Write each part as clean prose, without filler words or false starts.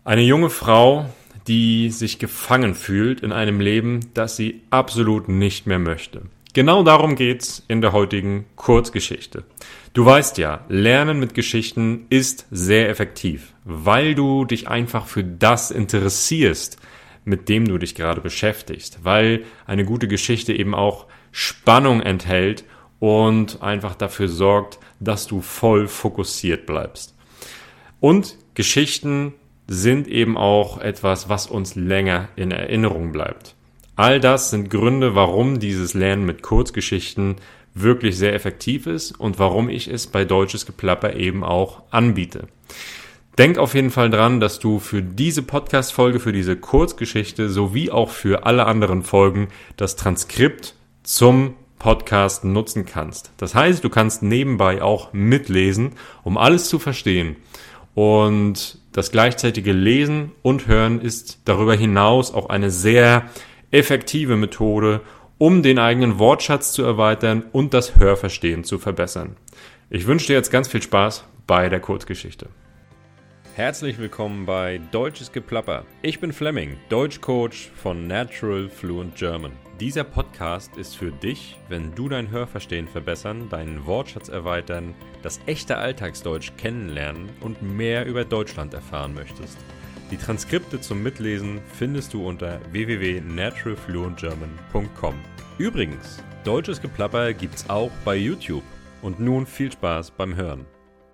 Eine junge Frau, die sich gefangen fühlt in einem Leben, das sie absolut nicht mehr möchte. Genau darum geht's in der heutigen Kurzgeschichte. Du weißt ja, Lernen mit Geschichten ist sehr effektiv, weil du dich einfach für das interessierst, mit dem du dich gerade beschäftigst, weil eine gute Geschichte eben auch Spannung enthält und einfach dafür sorgt, dass du voll fokussiert bleibst. Und Geschichten sind eben auch etwas, was uns länger in Erinnerung bleibt. All das sind Gründe, warum dieses Lernen mit Kurzgeschichten wirklich sehr effektiv ist und warum ich es bei Deutsches Geplapper eben auch anbiete. Denk auf jeden Fall dran, dass du für diese Podcast-Folge, für diese Kurzgeschichte sowie auch für alle anderen Folgen das Transkript zum Podcast nutzen kannst. Das heißt, du kannst nebenbei auch mitlesen, um alles zu verstehen. Und das gleichzeitige Lesen und Hören ist darüber hinaus auch eine sehr effektive Methode, um den eigenen Wortschatz zu erweitern und das Hörverstehen zu verbessern. Ich wünsche dir jetzt ganz viel Spaß bei der Kurzgeschichte. Herzlich willkommen bei Deutsches Geplapper. Ich bin Flemming, Deutschcoach von Natural Fluent German. Dieser Podcast ist für dich, wenn du dein Hörverstehen verbessern, deinen Wortschatz erweitern, das echte Alltagsdeutsch kennenlernen und mehr über Deutschland erfahren möchtest. Die Transkripte zum Mitlesen findest du unter www.naturalfluentgerman.com. Übrigens, Deutsches Geplapper gibt's auch bei YouTube. Und nun viel Spaß beim Hören.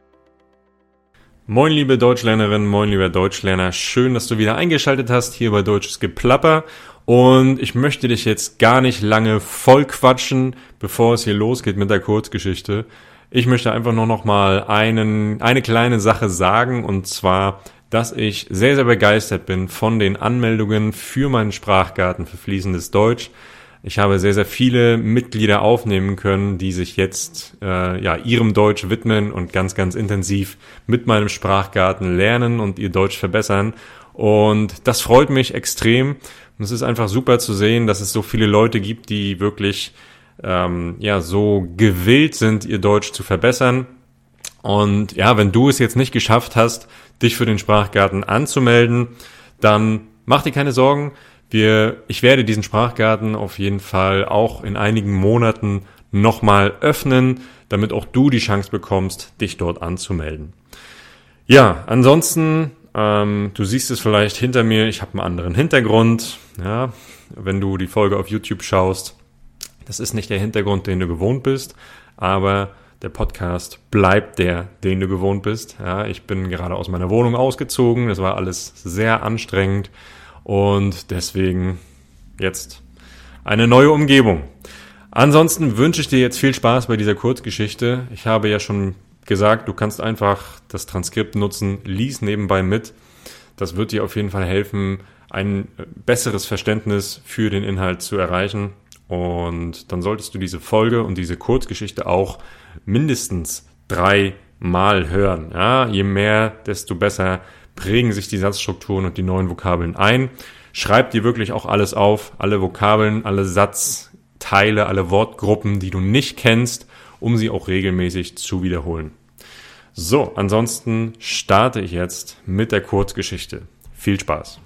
Moin liebe Deutschlernerinnen, moin lieber Deutschlerner, schön, dass du wieder eingeschaltet hast hier bei Deutsches Geplapper und ich möchte dich jetzt gar nicht lange voll quatschen, bevor es hier losgeht mit der Kurzgeschichte. Ich möchte einfach nur noch mal eine kleine Sache sagen und zwar, dass ich sehr, sehr begeistert bin von den Anmeldungen für meinen Sprachgarten für fließendes Deutsch. Ich habe sehr, sehr viele Mitglieder aufnehmen können, die sich jetzt ihrem Deutsch widmen und ganz, ganz intensiv mit meinem Sprachgarten lernen und ihr Deutsch verbessern. Und das freut mich extrem. Und es ist einfach super zu sehen, dass es so viele Leute gibt, die wirklich so gewillt sind, ihr Deutsch zu verbessern. Und ja, wenn du es jetzt nicht geschafft hast, dich für den Sprachgarten anzumelden, dann mach dir keine Sorgen. Ich werde diesen Sprachgarten auf jeden Fall auch in einigen Monaten nochmal öffnen, damit auch du die Chance bekommst, dich dort anzumelden. Ja, ansonsten, du siehst es vielleicht hinter mir, ich habe einen anderen Hintergrund. Ja, wenn du die Folge auf YouTube schaust, das ist nicht der Hintergrund, den du gewohnt bist, aber der Podcast bleibt den du gewohnt bist. Ja, ich bin gerade aus meiner Wohnung ausgezogen, das war alles sehr anstrengend. Und deswegen jetzt eine neue Umgebung. Ansonsten wünsche ich dir jetzt viel Spaß bei dieser Kurzgeschichte. Ich habe ja schon gesagt, du kannst einfach das Transkript nutzen, lies nebenbei mit. Das wird dir auf jeden Fall helfen, ein besseres Verständnis für den Inhalt zu erreichen. Und dann solltest du diese Folge und diese Kurzgeschichte auch mindestens 3 Mal hören. Ja, je mehr, desto besser prägen sich die Satzstrukturen und die neuen Vokabeln ein. Schreib dir wirklich auch alles auf, alle Vokabeln, alle Satzteile, alle Wortgruppen, die du nicht kennst, um sie auch regelmäßig zu wiederholen. So, ansonsten starte ich jetzt mit der Kurzgeschichte. Viel Spaß.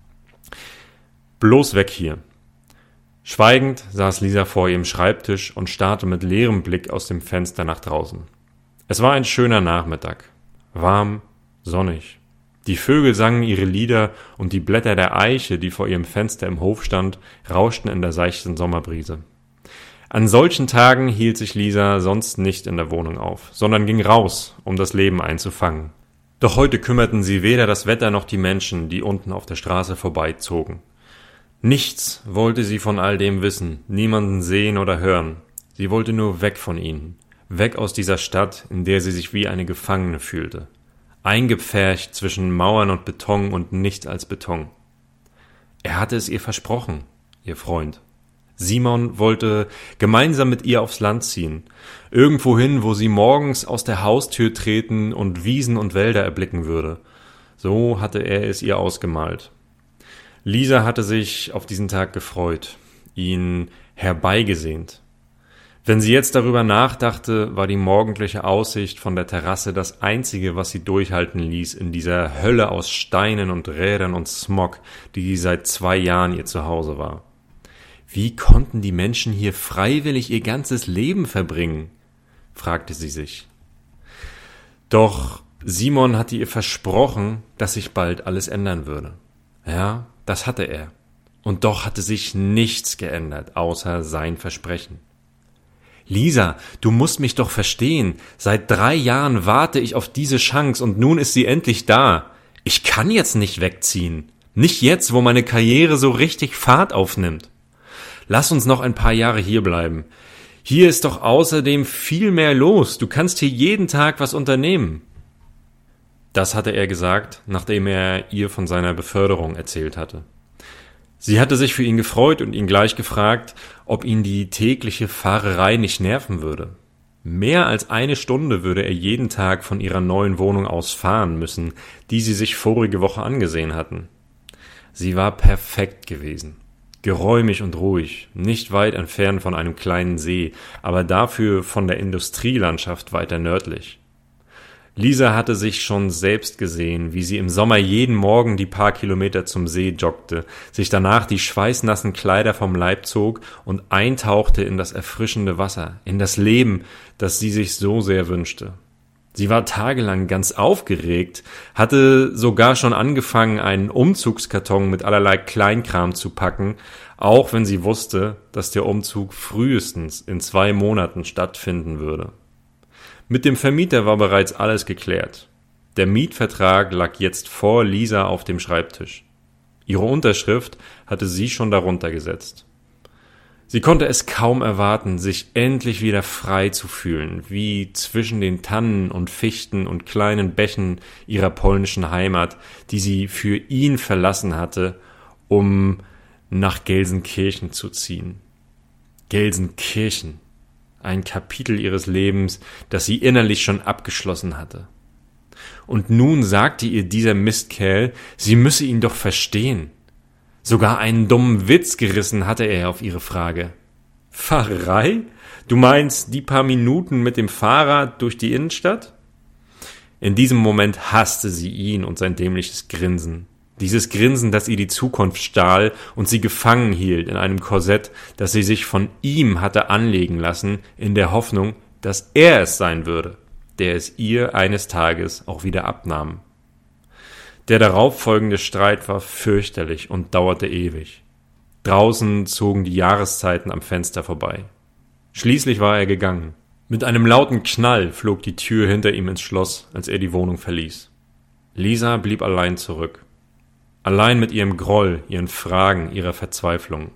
Bloß weg hier. Schweigend saß Lisa vor ihrem Schreibtisch und starrte mit leerem Blick aus dem Fenster nach draußen. Es war ein schöner Nachmittag. Warm, sonnig. Die Vögel sangen ihre Lieder und die Blätter der Eiche, die vor ihrem Fenster im Hof stand, rauschten in der seichten Sommerbrise. An solchen Tagen hielt sich Lisa sonst nicht in der Wohnung auf, sondern ging raus, um das Leben einzufangen. Doch heute kümmerten sie weder das Wetter noch die Menschen, die unten auf der Straße vorbeizogen. Nichts wollte sie von all dem wissen, niemanden sehen oder hören. Sie wollte nur weg von ihnen, weg aus dieser Stadt, in der sie sich wie eine Gefangene fühlte. Eingepfercht zwischen Mauern und Beton und nichts als Beton. Er hatte es ihr versprochen, ihr Freund. Simon wollte gemeinsam mit ihr aufs Land ziehen, irgendwohin, wo sie morgens aus der Haustür treten und Wiesen und Wälder erblicken würde. So hatte er es ihr ausgemalt. Lisa hatte sich auf diesen Tag gefreut, ihn herbeigesehnt. Wenn sie jetzt darüber nachdachte, war die morgendliche Aussicht von der Terrasse das Einzige, was sie durchhalten ließ in dieser Hölle aus Steinen und Rädern und Smog, die seit 2 Jahren ihr Zuhause war. Wie konnten die Menschen hier freiwillig ihr ganzes Leben verbringen? Fragte sie sich. Doch Simon hatte ihr versprochen, dass sich bald alles ändern würde. Ja, das hatte er. Und doch hatte sich nichts geändert, außer sein Versprechen. Lisa, du musst mich doch verstehen. Seit 3 Jahren warte ich auf diese Chance und nun ist sie endlich da. Ich kann jetzt nicht wegziehen. Nicht jetzt, wo meine Karriere so richtig Fahrt aufnimmt. Lass uns noch ein paar Jahre hier bleiben. Hier ist doch außerdem viel mehr los. Du kannst hier jeden Tag was unternehmen. Das hatte er gesagt, nachdem er ihr von seiner Beförderung erzählt hatte. Sie hatte sich für ihn gefreut und ihn gleich gefragt, ob ihn die tägliche Fahrerei nicht nerven würde. Mehr als 1 Stunde würde er jeden Tag von ihrer neuen Wohnung aus fahren müssen, die sie sich vorige Woche angesehen hatten. Sie war perfekt gewesen. Geräumig und ruhig, nicht weit entfernt von einem kleinen See, aber dafür von der Industrielandschaft weiter nördlich. Lisa hatte sich schon selbst gesehen, wie sie im Sommer jeden Morgen die paar Kilometer zum See joggte, sich danach die schweißnassen Kleider vom Leib zog und eintauchte in das erfrischende Wasser, in das Leben, das sie sich so sehr wünschte. Sie war tagelang ganz aufgeregt, hatte sogar schon angefangen, einen Umzugskarton mit allerlei Kleinkram zu packen, auch wenn sie wusste, dass der Umzug frühestens in 2 Monaten stattfinden würde. Mit dem Vermieter war bereits alles geklärt. Der Mietvertrag lag jetzt vor Lisa auf dem Schreibtisch. Ihre Unterschrift hatte sie schon darunter gesetzt. Sie konnte es kaum erwarten, sich endlich wieder frei zu fühlen, wie zwischen den Tannen und Fichten und kleinen Bächen ihrer polnischen Heimat, die sie für ihn verlassen hatte, um nach Gelsenkirchen zu ziehen. Gelsenkirchen. Ein Kapitel ihres Lebens, das sie innerlich schon abgeschlossen hatte. Und nun sagte ihr dieser Mistkerl, sie müsse ihn doch verstehen. Sogar einen dummen Witz gerissen hatte er auf ihre Frage. Fahrerei? Du meinst die paar Minuten mit dem Fahrrad durch die Innenstadt? In diesem Moment hasste sie ihn und sein dämliches Grinsen. Dieses Grinsen, das ihr die Zukunft stahl und sie gefangen hielt in einem Korsett, das sie sich von ihm hatte anlegen lassen, in der Hoffnung, dass er es sein würde, der es ihr eines Tages auch wieder abnahm. Der darauffolgende Streit war fürchterlich und dauerte ewig. Draußen zogen die Jahreszeiten am Fenster vorbei. Schließlich war er gegangen. Mit einem lauten Knall flog die Tür hinter ihm ins Schloss, als er die Wohnung verließ. Lisa blieb allein zurück. Allein mit ihrem Groll, ihren Fragen, ihrer Verzweiflung.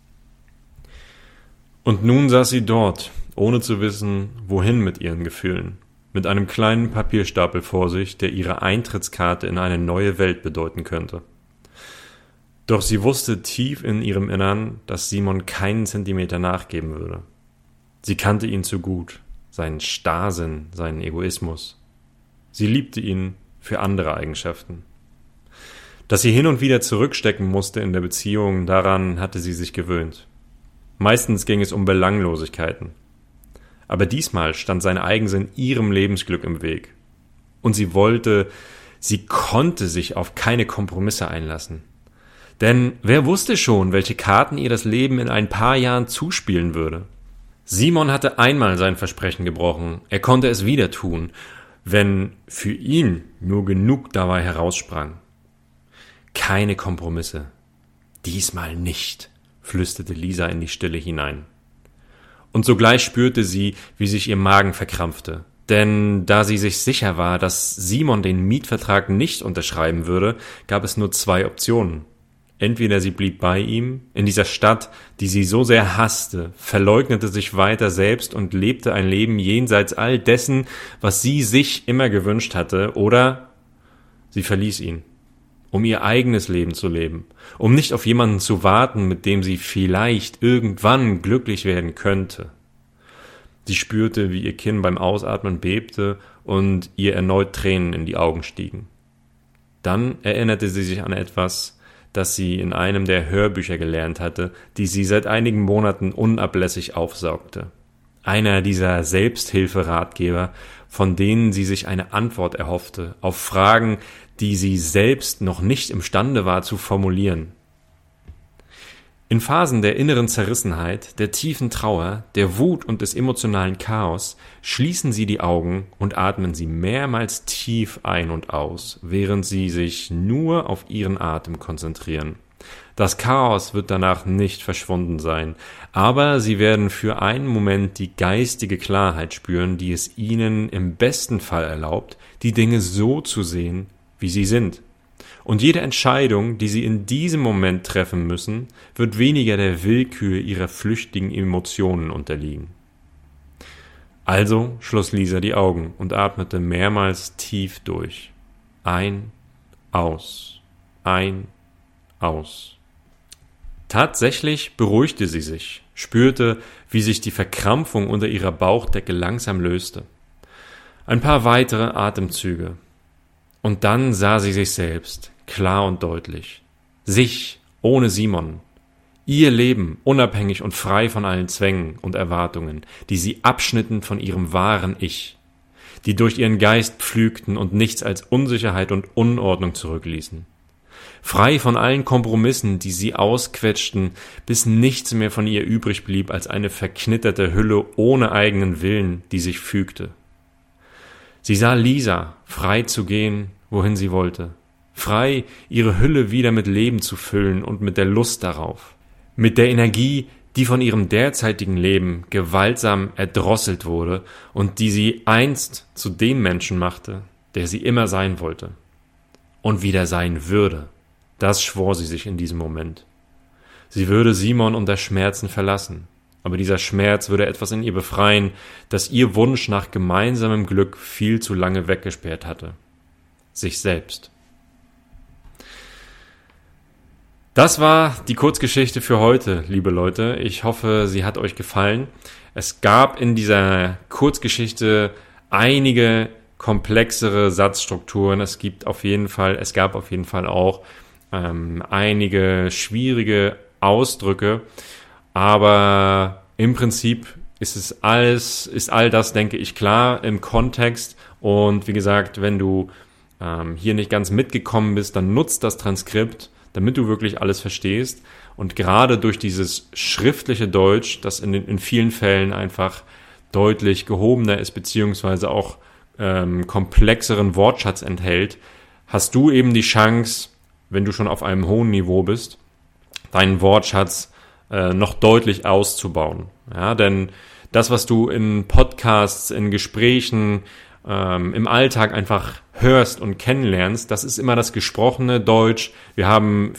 Und nun saß sie dort, ohne zu wissen, wohin mit ihren Gefühlen, mit einem kleinen Papierstapel vor sich, der ihre Eintrittskarte in eine neue Welt bedeuten könnte. Doch sie wusste tief in ihrem Innern, dass Simon keinen Zentimeter nachgeben würde. Sie kannte ihn zu gut, seinen Starrsinn, seinen Egoismus. Sie liebte ihn für andere Eigenschaften. Dass sie hin und wieder zurückstecken musste in der Beziehung, daran hatte sie sich gewöhnt. Meistens ging es um Belanglosigkeiten. Aber diesmal stand sein Eigensinn ihrem Lebensglück im Weg. Und sie konnte sich auf keine Kompromisse einlassen. Denn wer wusste schon, welche Karten ihr das Leben in ein paar Jahren zuspielen würde? Simon hatte einmal sein Versprechen gebrochen, er konnte es wieder tun, wenn für ihn nur genug dabei heraussprang. Keine Kompromisse. Diesmal nicht, flüsterte Lisa in die Stille hinein. Und sogleich spürte sie, wie sich ihr Magen verkrampfte. Denn da sie sich sicher war, dass Simon den Mietvertrag nicht unterschreiben würde, gab es nur 2 Optionen. Entweder sie blieb bei ihm, in dieser Stadt, die sie so sehr hasste, verleugnete sich weiter selbst und lebte ein Leben jenseits all dessen, was sie sich immer gewünscht hatte, oder sie verließ ihn, um ihr eigenes Leben zu leben, um nicht auf jemanden zu warten, mit dem sie vielleicht irgendwann glücklich werden könnte. Sie spürte, wie ihr Kinn beim Ausatmen bebte und ihr erneut Tränen in die Augen stiegen. Dann erinnerte sie sich an etwas, das sie in einem der Hörbücher gelernt hatte, die sie seit einigen Monaten unablässig aufsaugte. einer dieser Selbsthilferatgeber, von denen sie sich eine Antwort erhoffte auf Fragen, die sie selbst noch nicht imstande war zu formulieren. In Phasen der inneren Zerrissenheit, der tiefen Trauer, der Wut und des emotionalen Chaos schließen sie die Augen und atmen sie mehrmals tief ein und aus, während sie sich nur auf ihren Atem konzentrieren. Das Chaos wird danach nicht verschwunden sein, aber sie werden für einen Moment die geistige Klarheit spüren, die es ihnen im besten Fall erlaubt, die Dinge so zu sehen, wie sie sind. Und jede Entscheidung, die sie in diesem Moment treffen müssen, wird weniger der Willkür ihrer flüchtigen Emotionen unterliegen. Also schloss Lisa die Augen und atmete mehrmals tief durch. Ein, aus, ein, aus. Tatsächlich beruhigte sie sich, spürte, wie sich die Verkrampfung unter ihrer Bauchdecke langsam löste. Ein paar weitere Atemzüge. Und dann sah sie sich selbst, klar und deutlich. Sich, ohne Simon. Ihr Leben, unabhängig und frei von allen Zwängen und Erwartungen, die sie abschnitten von ihrem wahren Ich, die durch ihren Geist pflügten und nichts als Unsicherheit und Unordnung zurückließen. Frei von allen Kompromissen, die sie ausquetschten, bis nichts mehr von ihr übrig blieb als eine verknitterte Hülle ohne eigenen Willen, die sich fügte. Sie sah Lisa, frei zu gehen, wohin sie wollte. Frei, ihre Hülle wieder mit Leben zu füllen und mit der Lust darauf. Mit der Energie, die von ihrem derzeitigen Leben gewaltsam erdrosselt wurde und die sie einst zu dem Menschen machte, der sie immer sein wollte. Und wieder sein würde. Das schwor sie sich in diesem Moment. Sie würde Simon unter Schmerzen verlassen. Aber dieser Schmerz würde etwas in ihr befreien, das ihr Wunsch nach gemeinsamem Glück viel zu lange weggesperrt hatte. Sich selbst. Das war die Kurzgeschichte für heute, liebe Leute. Ich hoffe, sie hat euch gefallen. Es gab in dieser Kurzgeschichte einige komplexere Satzstrukturen. Es gab auf jeden Fall auch einige schwierige Ausdrücke. Aber im Prinzip ist all das, denke ich, klar im Kontext. Und wie gesagt, wenn du hier nicht ganz mitgekommen bist, dann nutzt das Transkript, damit du wirklich alles verstehst. Und gerade durch dieses schriftliche Deutsch, das in vielen Fällen einfach deutlich gehobener ist, beziehungsweise auch komplexeren Wortschatz enthält, hast du eben die Chance, wenn du schon auf einem hohen Niveau bist, deinen Wortschatz noch deutlich auszubauen. Ja, denn das, was du in Podcasts, in Gesprächen, im Alltag einfach hörst und kennenlernst, das ist immer das gesprochene Deutsch. Wir haben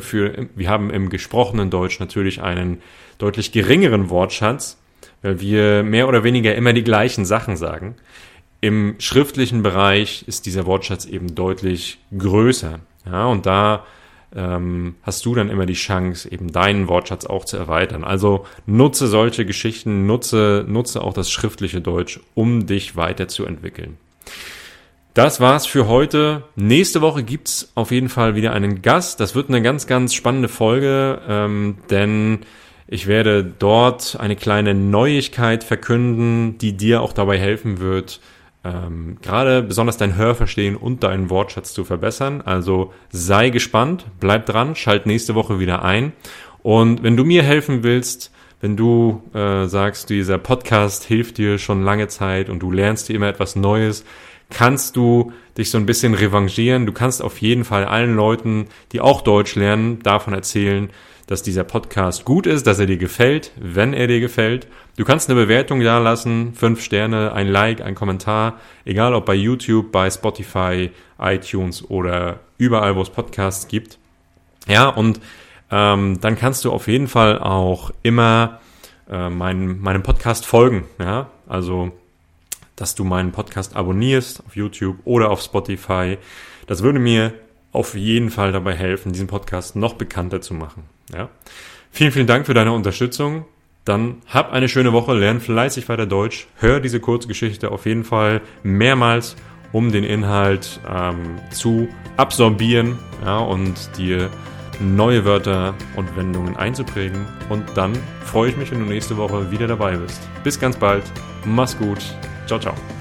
im gesprochenen Deutsch natürlich einen deutlich geringeren Wortschatz, weil wir mehr oder weniger immer die gleichen Sachen sagen. Im schriftlichen Bereich ist dieser Wortschatz eben deutlich größer. Ja, und da hast du dann immer die Chance, eben deinen Wortschatz auch zu erweitern. Also nutze solche Geschichten, nutze auch das schriftliche Deutsch, um dich weiterzuentwickeln. Das war's für heute. Nächste Woche gibt's auf jeden Fall wieder einen Gast. Das wird eine ganz, ganz spannende Folge, denn ich werde dort eine kleine Neuigkeit verkünden, die dir auch dabei helfen wird, gerade besonders dein Hörverstehen und deinen Wortschatz zu verbessern. Also sei gespannt, bleib dran, schalt nächste Woche wieder ein. Und wenn du mir helfen willst, wenn du sagst, dieser Podcast hilft dir schon lange Zeit und du lernst dir immer etwas Neues, kannst du dich so ein bisschen revanchieren. Du kannst auf jeden Fall allen Leuten, die auch Deutsch lernen, davon erzählen, dass dieser Podcast gut ist, dass er dir gefällt, wenn er dir gefällt. Du kannst eine Bewertung da lassen, 5 Sterne, ein Like, ein Kommentar, egal ob bei YouTube, bei Spotify, iTunes oder überall, wo es Podcasts gibt. Ja, und dann kannst du auf jeden Fall auch immer meinem Podcast folgen. Ja, also dass du meinen Podcast abonnierst auf YouTube oder auf Spotify. Das würde mir auf jeden Fall dabei helfen, diesen Podcast noch bekannter zu machen. Ja? Vielen, vielen Dank für deine Unterstützung. Dann hab eine schöne Woche, lern fleißig weiter Deutsch, hör diese Kurzgeschichte auf jeden Fall mehrmals, um den Inhalt zu absorbieren, ja, und dir neue Wörter und Wendungen einzuprägen. Und dann freue ich mich, wenn du nächste Woche wieder dabei bist. Bis ganz bald. Mach's gut. Ciao, ciao.